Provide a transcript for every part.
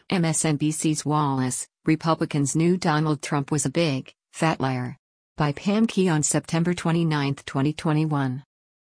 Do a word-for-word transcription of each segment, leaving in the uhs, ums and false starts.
M S N B C's Wallace, Republicans knew Donald Trump was a big, fat liar. By Pam Key on September twenty-ninth, twenty twenty-one.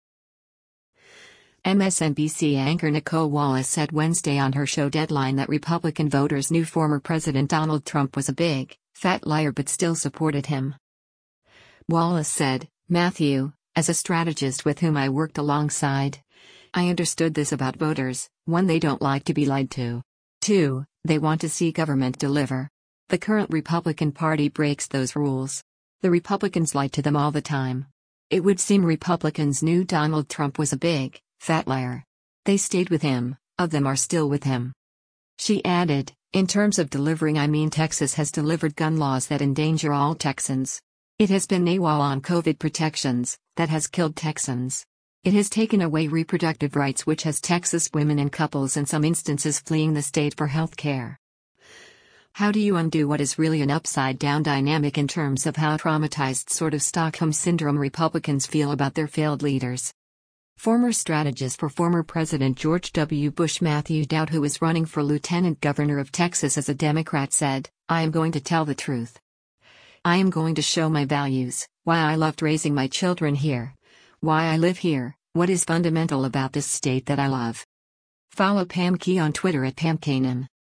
M S N B C anchor Nicolle Wallace said Wednesday on her show Deadline that Republican voters knew former President Donald Trump was a big, fat liar but still supported him. Wallace said, "Matthew, as a strategist with whom I worked alongside, I understood this about voters: one, they don't like to be lied to. Two, they want to see government deliver. The current Republican Party breaks those rules. The Republicans lie to them all the time. It would seem Republicans knew Donald Trump was a big, fat liar. They stayed with him, of them are still with him." She added, "In terms of delivering, I mean Texas has delivered gun laws that endanger all Texans. It has been AWOL on COVID protections, that has killed Texans. It has taken away reproductive rights, which has Texas women and couples in some instances fleeing the state for health care. How do you undo what is really an upside-down dynamic in terms of how traumatized sort of Stockholm Syndrome Republicans feel about their failed leaders?" Former strategist for former President George W. Bush Matthew Dowd, who is running for lieutenant governor of Texas as a Democrat, said, "I am going to tell the truth. I am going to show my values, why I loved raising my children here, why I live here, what is fundamental about this state that I love." Follow Pam Key on Twitter at Pam Kanan.